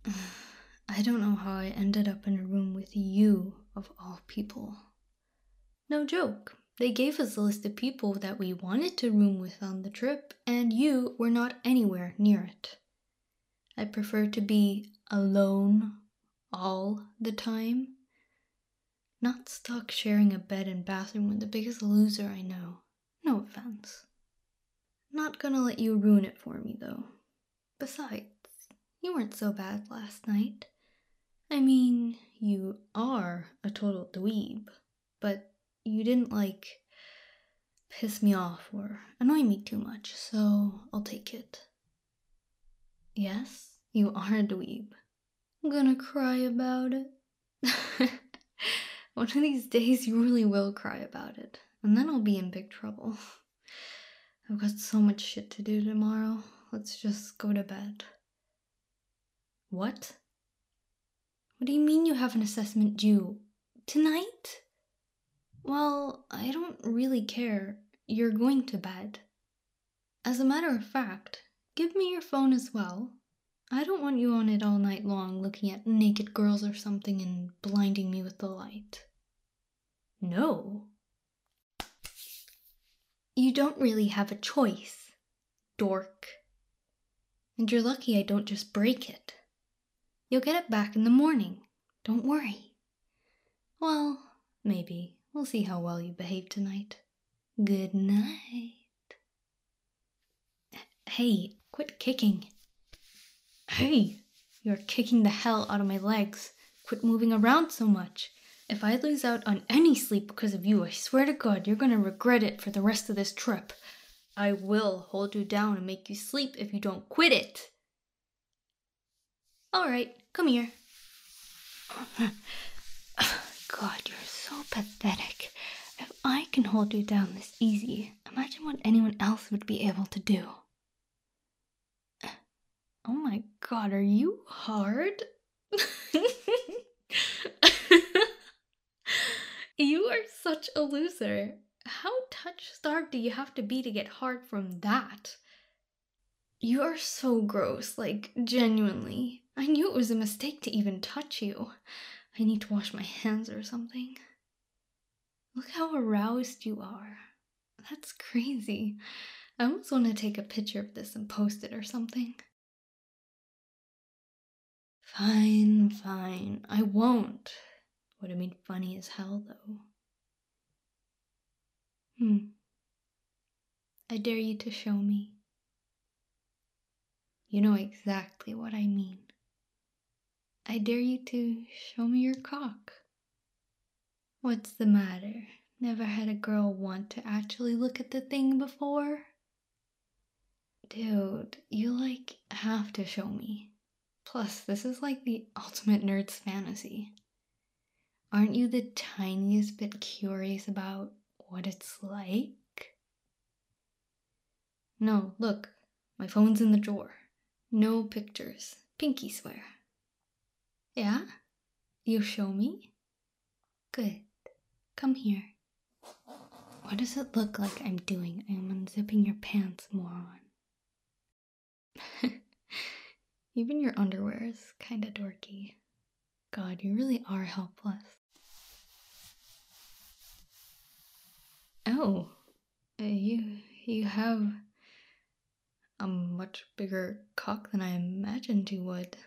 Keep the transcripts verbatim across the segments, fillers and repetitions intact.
I don't know how I ended up in a room with you, of all people. No joke. They gave us a list of people that we wanted to room with on the trip, and you were not anywhere near it. I prefer to be alone all the time. Not stuck sharing a bed and bathroom with the biggest loser I know. No offense. Not gonna let you ruin it for me, though. Besides, you weren't so bad last night. I mean, you are a total dweeb, but you didn't, like, piss me off or annoy me too much, so I'll take it. Yes, you are a dweeb. I'm gonna cry about it. One of these days you really will cry about it, and then I'll be in big trouble. I've got so much shit to do tomorrow. Let's just go to bed. What? What do you mean you have an assessment due? Tonight? Well, I don't really care. You're going to bed. As a matter of fact, give me your phone as well. I don't want you on it all night long looking at naked girls or something and blinding me with the light. No. You don't really have a choice, dork. And you're lucky I don't just break it. You'll get it back in the morning. Don't worry. Well, maybe. We'll see how well you behave tonight. Good night. Hey, quit kicking. Hey, you're kicking the hell out of my legs. Quit moving around so much. If I lose out on any sleep because of you, I swear to God, you're gonna regret it for the rest of this trip. I will hold you down and make you sleep if you don't quit it. Alright, come here. God, you're so pathetic. If I can hold you down this easy, imagine what anyone else would be able to do. Oh my God, are you hard? You are such a loser. How touch-starved do you have to be to get hard from that? You are so gross, like, genuinely. I knew it was a mistake to even touch you. I need to wash my hands or something. Look how aroused you are. That's crazy. I almost want to take a picture of this and post it or something. Fine, fine. I won't. Would have been funny as hell, though. Hmm. I dare you to show me. You know exactly what I mean. I dare you to show me your cock. What's the matter? Never had a girl want to actually look at the thing before? Dude, you like have to show me. Plus, this is like the ultimate nerd's fantasy. Aren't you the tiniest bit curious about what it's like? No, look, my phone's in the drawer. No pictures. Pinky swear. Yeah? You show me? Good. Come here. What does it look like I'm doing? I'm unzipping your pants, moron. Even your underwear is kinda dorky. God, you really are helpless. Oh, uh, you you have a much bigger cock than I imagined you would.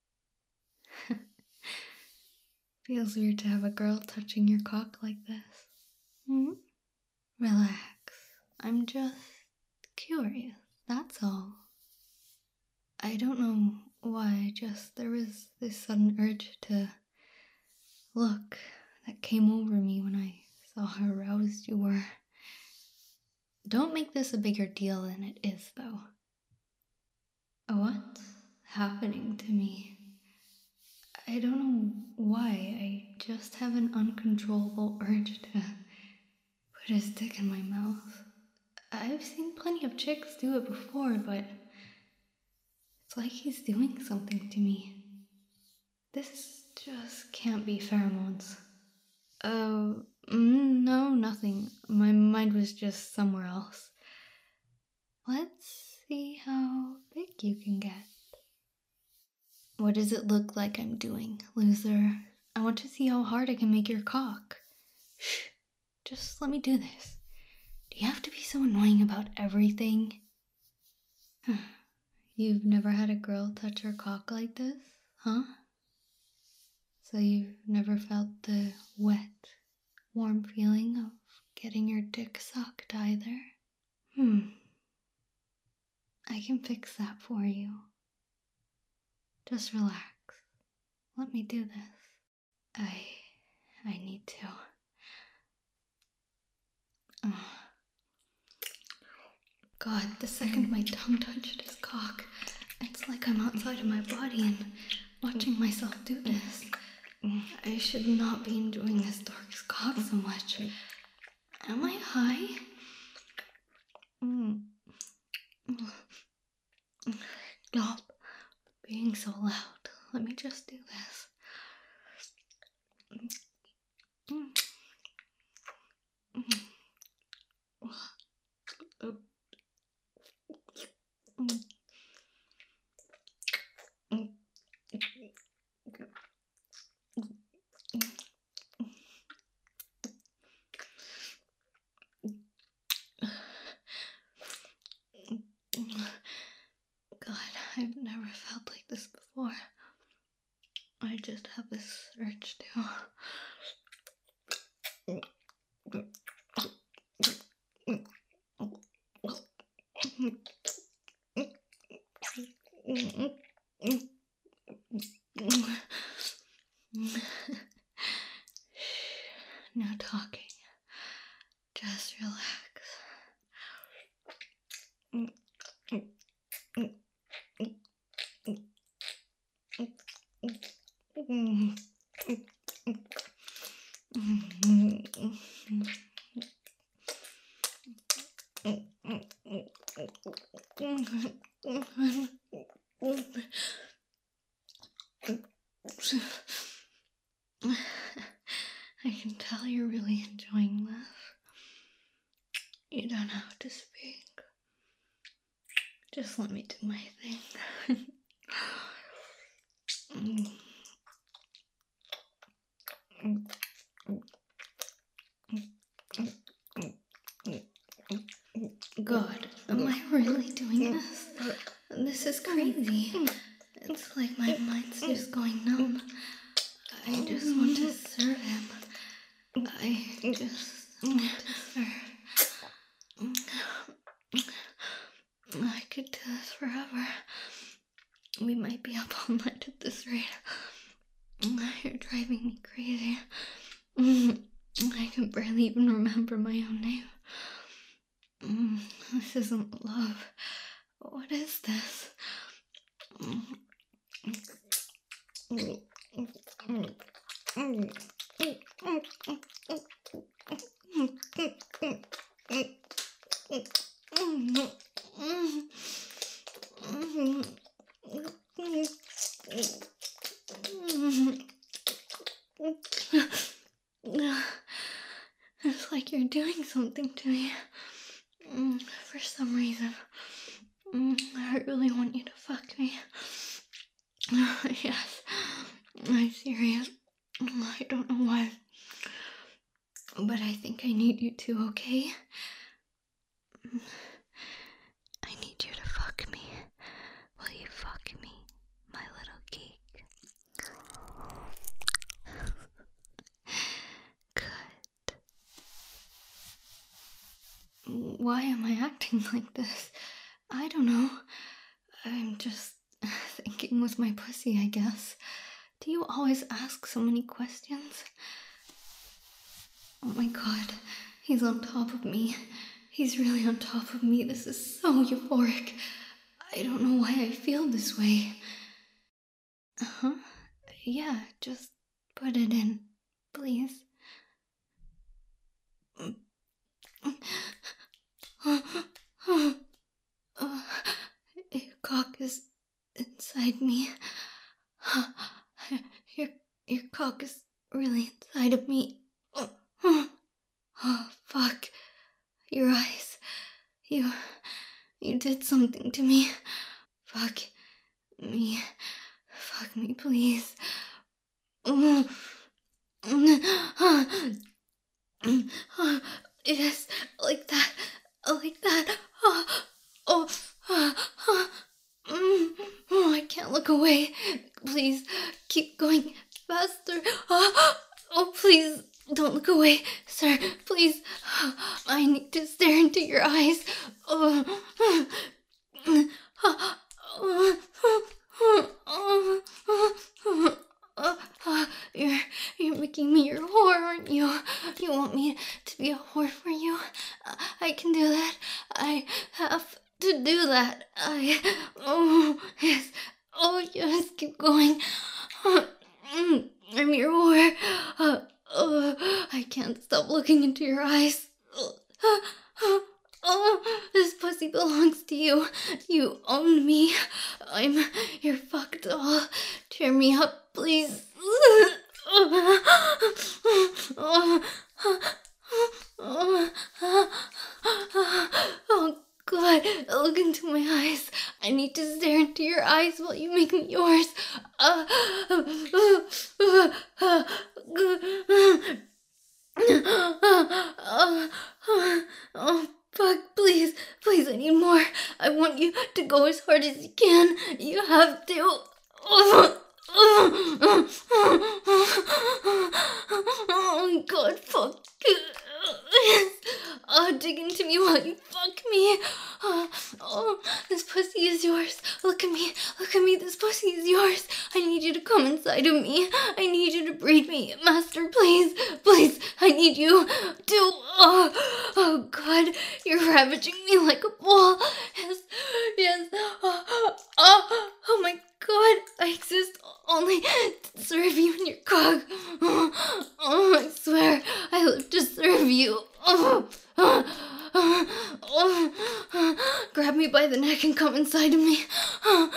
Feels weird to have a girl touching your cock like this. Hmm? Relax. I'm just curious, that's all. I don't know why, just there was this sudden urge to look that came over me when I saw how aroused you were. Don't make this a bigger deal than it is, though. What's happening to me? I don't know why, I just have an uncontrollable urge to put a stick in my mouth. I've seen plenty of chicks do it before, but it's like he's doing something to me. This just can't be pheromones. Uh, mm, no, nothing. My mind was just somewhere else. Let's see how big you can get. What does it look like I'm doing, loser? I want to see how hard I can make your cock. Shh. Just let me do this. Do you have to be so annoying about everything? You've never had a girl touch your cock like this, huh? So you've never felt the wet, warm feeling of getting your dick sucked either? Hmm. I can fix that for you. Just relax. Let me do this. I... I need to. Oh. God, the second my tongue touched his cock, it's like I'm outside of my body and watching myself do this. I should not be enjoying this dork's cock so much. Am I high? Mm. Stop being so loud. Let me just do this. God, I've never felt like this before. I just have this urge to. No talking. Just relax. I can tell you're really enjoying this. You don't have to speak. Just let me do my thing. God, am I really doing this? This is crazy. It's like my mind's just going numb. I just want to serve him. I just want to serve. I could do this forever. We might be up all night at this rate. You're driving me crazy. I can barely even remember my own name. This isn't love. What is this? It's like you're doing something to me. For some reason. I really want you to fuck me. Yes, I'm serious. I don't know why. But I think I need you to, okay? I need you to fuck me. Will you fuck me, my little geek? Good. Why am I acting like this? I don't know. I'm just thinking with my pussy, I guess. Do you always ask so many questions? Oh my god, he's on top of me. He's really on top of me. This is so euphoric. I don't know why I feel this way. Uh-huh. Yeah, just put it in, please. Your cock is inside me. Your, your cock is really inside of me. Oh, fuck. Your eyes. You... You did something to me. Fuck me. Fuck me, please. Yes, like that, like that. Oh, oh, oh, I can't look away. Please, keep going faster. Oh, please, don't look away, sir. Please, I need to stare into your eyes. Oh, you're, you're making me your whore, aren't you? You want me to be a whore for you? I can do that. I have to do that. I, oh, yes. Oh, yes, keep going. I'm your whore. Uh, uh, I can't stop looking into your eyes. Oh, this pussy belongs to you. You own me. I'm your fuck doll. Cheer me up, please. Oh, God, look into my eyes. I need to stare into your eyes while you make me yours. Uh, oh, fuck, please, please, I need more. I want you to go as hard as you can. You have to. Oh, God, fuck. Yes. Oh, dig into me while you fuck me. Oh, oh, this pussy is yours. Look at me. Look at me. This pussy is yours. I need you to come inside of me. I need you to breed me. Master, please. Please. I need you to. Oh, oh God. You're ravaging me like a bull. Yes. Yes. Oh, oh, oh my God. I exist only to serve you in your cock. Oh, oh, I swear. I live to serve you. Oh, oh, oh, oh, oh. Grab me by the neck and come inside of me. Oh,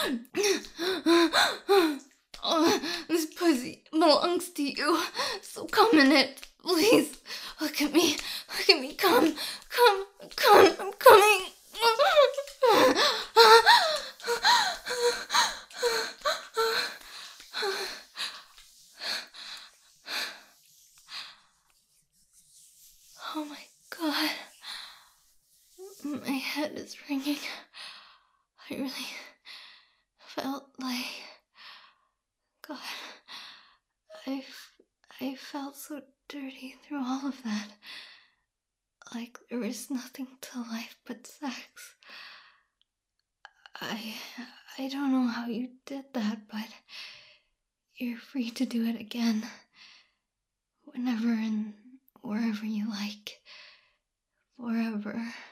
oh, this pussy belongs to you, so come in it, please. Look at me, look at me, come, come, come, I'm coming. Oh my God. My head is ringing. I really felt like... God, I, I felt so dirty through all of that. Like there was nothing to life but sex. I, I don't know how you did that, but you're free to do it again. Whenever and wherever you like. Forever.